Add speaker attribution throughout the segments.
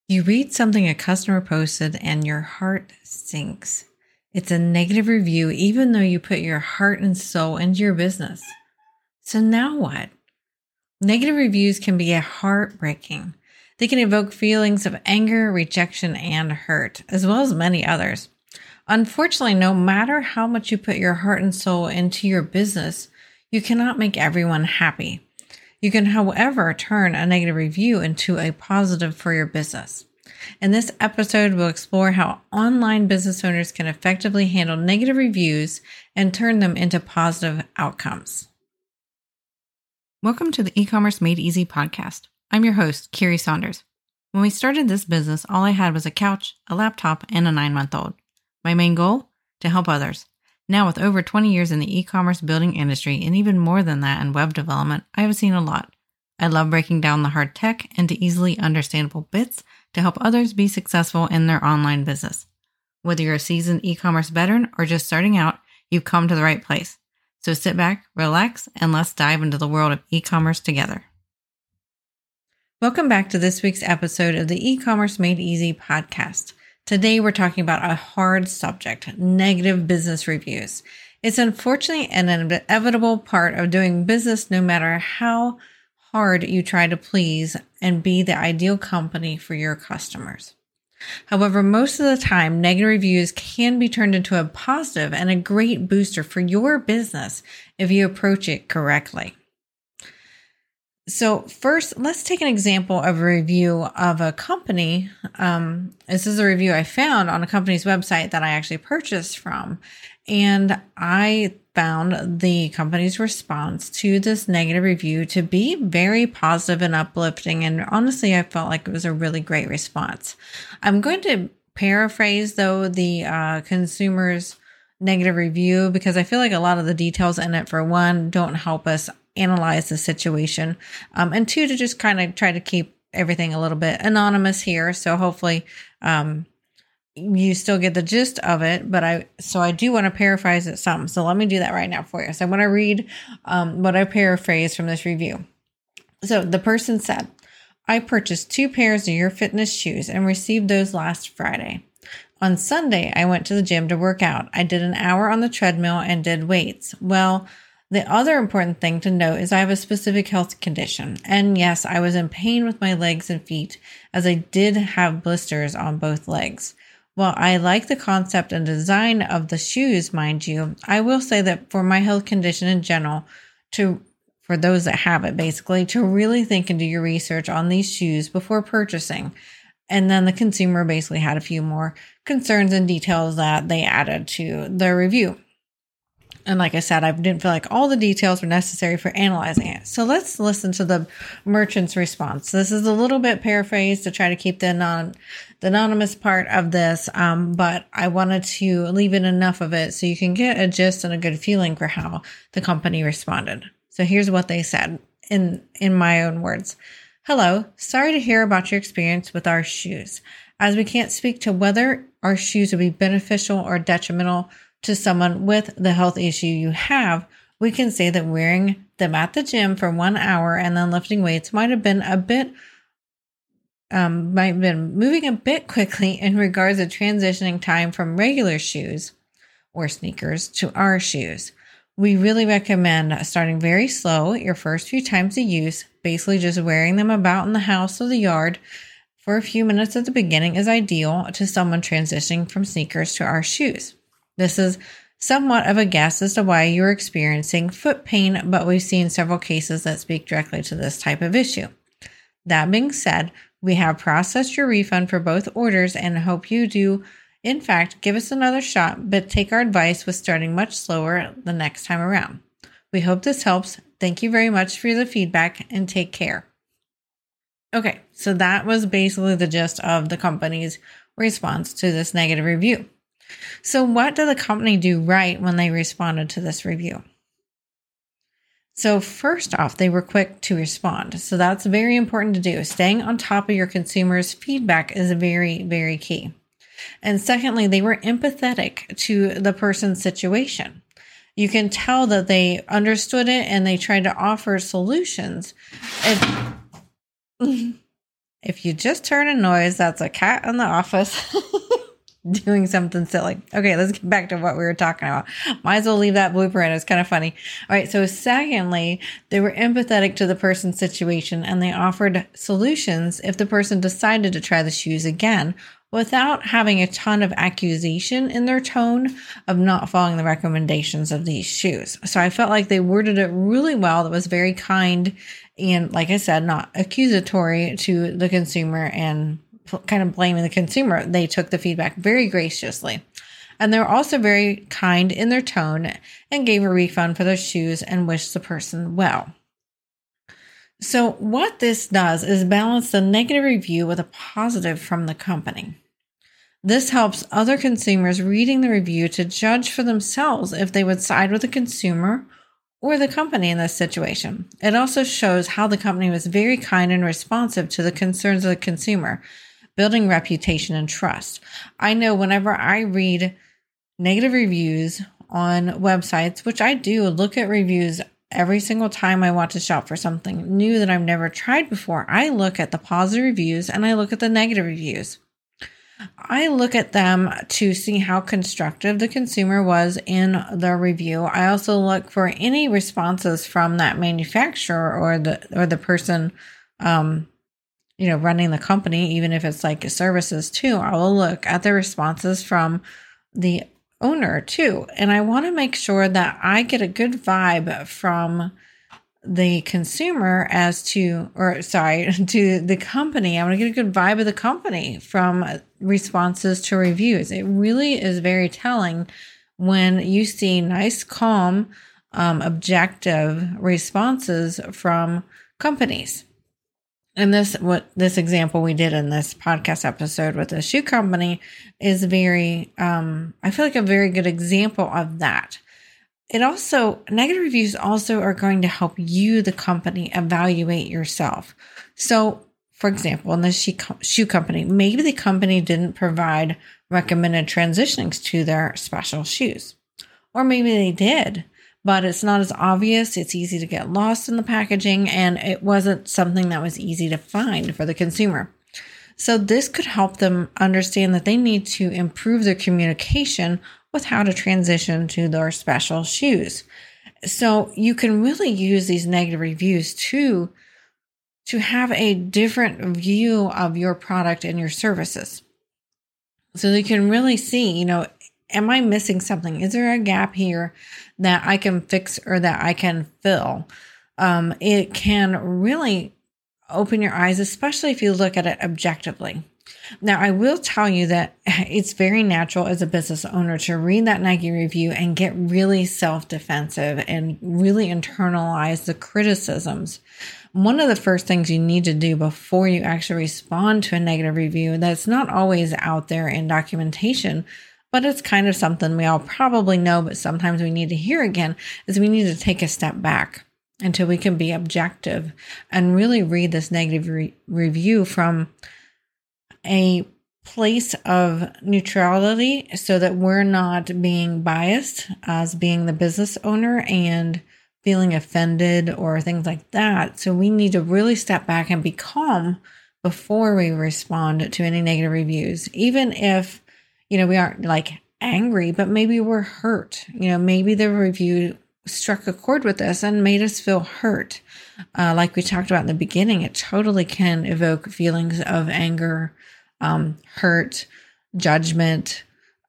Speaker 1: You read something a customer posted and your heart sinks. It's a negative review, even though you put your heart and soul into your business. So now what? Negative reviews can be heartbreaking. They can evoke feelings of anger, rejection, and hurt, as well as many others. Unfortunately, no matter how much you put your heart and soul into your business, you cannot make everyone happy. You can, however, turn a negative review into a positive for your business. In this episode, we'll explore how online business owners can effectively handle negative reviews and turn them into positive outcomes. Welcome to the E-commerce Made Easy podcast. I'm your host, Carrie Saunders. When we started this business, all I had was a couch, a laptop, and a 9-month-old. My main goal? To help others. Now, with over 20 years in the e-commerce building industry and even more than that in web development, I have seen a lot. I love breaking down the hard tech into easily understandable bits to help others be successful in their online business. Whether you're a seasoned e-commerce veteran or just starting out, you've come to the right place. So sit back, relax, and let's dive into the world of e-commerce together. Welcome back to this week's episode of the E-commerce Made Easy podcast. Today, we're talking about a hard subject, negative business reviews. It's unfortunately an inevitable part of doing business no matter how hard you try to please and be the ideal company for your customers. However, most of the time, negative reviews can be turned into a positive and a great booster for your business if you approach it correctly. So first, let's take an example of a review of a company. This is a review I found on a company's website that I actually purchased from. And I found the company's response to this negative review to be very positive and uplifting. And honestly, I felt like it was a really great response. I'm going to paraphrase, though, the consumer's negative review because I feel like a lot of the details in it, for one, don't help us analyze the situation, and two, to just kind of try to keep everything a little bit anonymous here. So hopefully, you still get the gist of it, but I do want to paraphrase it some. So let me do that right now for you. So I want to read, what I paraphrased from this review. So the person said, "I purchased 2 pairs of your fitness shoes and received those last Friday. On Sunday, I went to the gym to work out. I did an hour on the treadmill and did weights. Well, the other important thing to note is I have a specific health condition. And yes, I was in pain with my legs and feet as I did have blisters on both legs. While I like the concept and design of the shoes, mind you, I will say that for my health condition in general, for those that have it basically, to really think and do your research on these shoes before purchasing." And then the consumer basically had a few more concerns and details that they added to the review. And like I said, I didn't feel like all the details were necessary for analyzing it. So let's listen to the merchant's response. This is a little bit paraphrased to try to keep the anonymous part of this, but I wanted to leave in enough of it so you can get a gist and a good feeling for how the company responded. So here's what they said in my own words. "Hello, sorry to hear about your experience with our shoes. As we can't speak to whether our shoes would be beneficial or detrimental to someone with the health issue you have, we can say that wearing them at the gym for 1 hour and then lifting weights might have been moving a bit quickly in regards to transitioning time from regular shoes or sneakers to our shoes. We really recommend starting very slow your first few times of use, basically just wearing them about in the house or the yard for a few minutes at the beginning is ideal to someone transitioning from sneakers to our shoes. This is somewhat of a guess as to why you're experiencing foot pain, but we've seen several cases that speak directly to this type of issue. That being said, we have processed your refund for both orders and hope you do, in fact, give us another shot, but take our advice with starting much slower the next time around. We hope this helps. Thank you very much for the feedback and take care." Okay, so that was basically the gist of the company's response to this negative review. So what did the company do right when they responded to this review? So first off, they were quick to respond. So that's very important to do. Staying on top of your consumers' feedback is very, very key. And secondly, they were empathetic to the person's situation. You can tell that they understood it and they tried to offer solutions. If you just heard a noise, that's a cat in the office doing something silly. Okay, let's get back to what we were talking about. Might as well leave that blooper in. It's kind of funny. All right, so secondly, they were empathetic to the person's situation and they offered solutions if the person decided to try the shoes again without having a ton of accusation in their tone of not following the recommendations of these shoes. So I felt like they worded it really well. That was very kind and, like I said, not accusatory to the consumer and kind of blaming the consumer. They took the feedback very graciously. And they were also very kind in their tone and gave a refund for their shoes and wished the person well. So what this does is balance the negative review with a positive from the company. This helps other consumers reading the review to judge for themselves if they would side with the consumer or the company in this situation. It also shows how the company was very kind and responsive to the concerns of the consumer, building reputation and trust. I know whenever I read negative reviews on websites, which I do look at reviews every single time I want to shop for something new that I've never tried before, I look at the positive reviews and I look at the negative reviews. I look at them to see how constructive the consumer was in the review. I also look for any responses from that manufacturer or the person, running the company, even if it's like services too. I will look at the responses from the owner too. And I want to make sure that I get a good vibe from the consumer to the company. I want to get a good vibe of the company from responses to reviews. It really is very telling when you see nice, calm, objective responses from companies. And this example we did in this podcast episode with the shoe company is very, I feel like a very good example of that. Negative reviews also are going to help you, the company, evaluate yourself. So, for example, in this shoe company, maybe the company didn't provide recommended transitionings to their special shoes. Or maybe they did, but it's not as obvious. It's easy to get lost in the packaging, and it wasn't something that was easy to find for the consumer. So this could help them understand that they need to improve their communication with how to transition to their special shoes. So you can really use these negative reviews to have a different view of your product and your services. So you can really see, am I missing something? Is there a gap here that I can fix or that I can fill? It can really open your eyes, especially if you look at it objectively. Now, I will tell you that it's very natural as a business owner to read that negative review and get really self-defensive and really internalize the criticisms. One of the first things you need to do before you actually respond to a negative review that's not always out there in documentation, but it's kind of something we all probably know, but sometimes we need to hear again, is we need to take a step back until we can be objective and really read this negative review from a place of neutrality so that we're not being biased as being the business owner and feeling offended or things like that. So we need to really step back and be calm before we respond to any negative reviews, even if, we aren't like angry, but maybe we're hurt. Maybe the review struck a chord with us and made us feel hurt. Like we talked about in the beginning, it totally can evoke feelings of anger, hurt, judgment,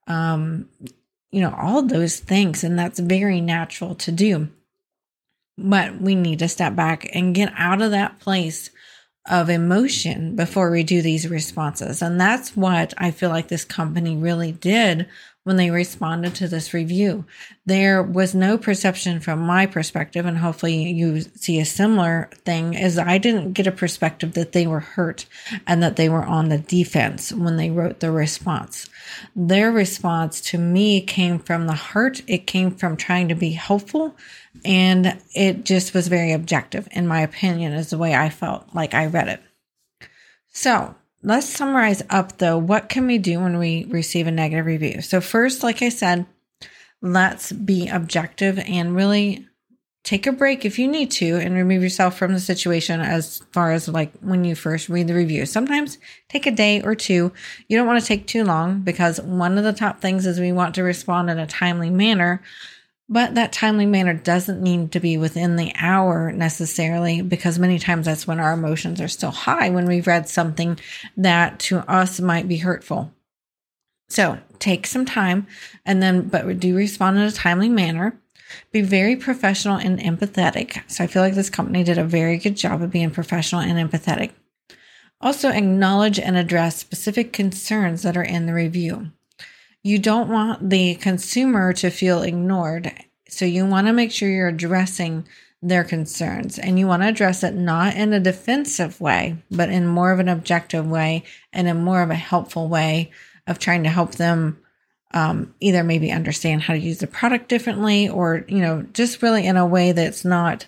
Speaker 1: all those things. And that's very natural to do. But we need to step back and get out of that place of emotion before we do these responses. And that's what I feel like this company really did when they responded to this review. There was no perception from my perspective, and hopefully you see a similar thing, is I didn't get a perspective that they were hurt and that they were on the defense when they wrote the response. Their response to me came from the heart. It came from trying to be helpful, and it just was very objective, in my opinion, is the way I felt like I read it. So let's summarize up, though. What can we do when we receive a negative review? So first, like I said, let's be objective and really take a break if you need to and remove yourself from the situation as far as like when you first read the review. Sometimes take a day or two. You don't want to take too long because one of the top things is we want to respond in a timely manner. But that timely manner doesn't need to be within the hour necessarily, because many times that's when our emotions are still high when we've read something that to us might be hurtful. So take some time but do respond in a timely manner. Be very professional and empathetic. So I feel like this company did a very good job of being professional and empathetic. Also acknowledge and address specific concerns that are in the review. You don't want the consumer to feel ignored. So you want to make sure you're addressing their concerns, and you want to address it not in a defensive way, but in more of an objective way and in more of a helpful way of trying to help them either maybe understand how to use the product differently, or, just really in a way that's not,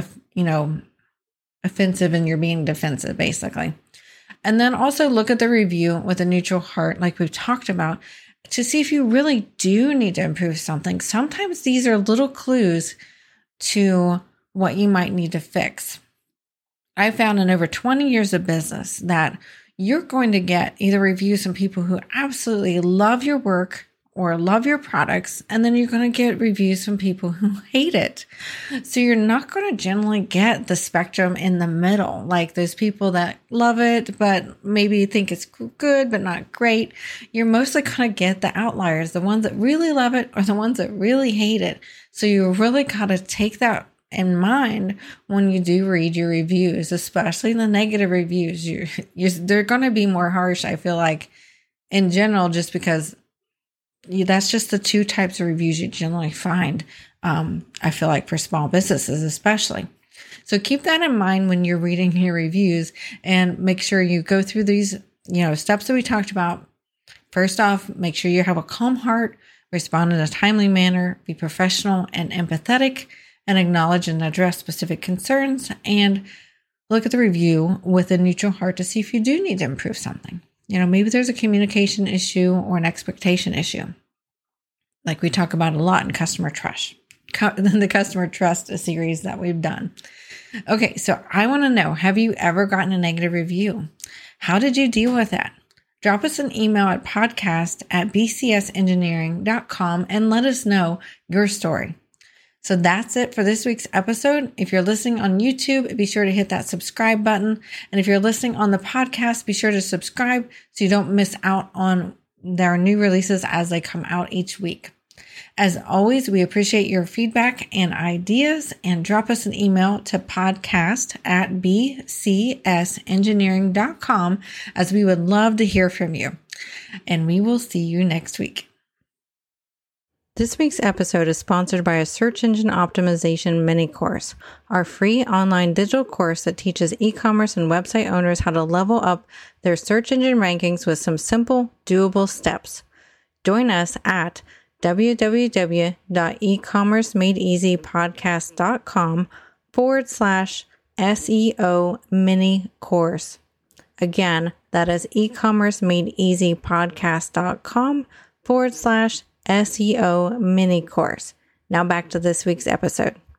Speaker 1: offensive and you're being defensive, basically. And then also look at the review with a neutral heart, like we've talked about, to see if you really do need to improve something. Sometimes these are little clues to what you might need to fix. I found in over 20 years of business that you're going to get either reviews from people who absolutely love your work or love your products, and then you're going to get reviews from people who hate it. So you're not going to generally get the spectrum in the middle, like those people that love it, but maybe think it's good, but not great. You're mostly going to get the outliers, the ones that really love it or the ones that really hate it. So you really got to take that in mind when you do read your reviews, especially the negative reviews. They're going to be more harsh, I feel like, in general, just because that's just the two types of reviews you generally find, I feel like, for small businesses especially. So keep that in mind when you're reading your reviews, and make sure you go through these, steps that we talked about. First off, make sure you have a calm heart, respond in a timely manner, be professional and empathetic, and acknowledge and address specific concerns, and look at the review with a neutral heart to see if you do need to improve something. Maybe there's a communication issue or an expectation issue, like we talk about a lot in Customer Trust, the Customer Trust series that we've done. Okay, so I want to know, have you ever gotten a negative review? How did you deal with that? Drop us an email at podcast@bcsengineering.com and let us know your story. So that's it for this week's episode. If you're listening on YouTube, be sure to hit that subscribe button. And if you're listening on the podcast, be sure to subscribe so you don't miss out on their new releases as they come out each week. As always, we appreciate your feedback and ideas, and drop us an email to podcast@bcsengineering.com, as we would love to hear from you. And we will see you next week. This week's episode is sponsored by a search engine optimization mini course, our free online digital course that teaches e-commerce and website owners how to level up their search engine rankings with some simple, doable steps. Join us at www.ecommercemadeeasypodcast.com/SEO mini course. Again, that is ecommercemadeeasypodcast.com/SEO mini course. Now back to this week's episode.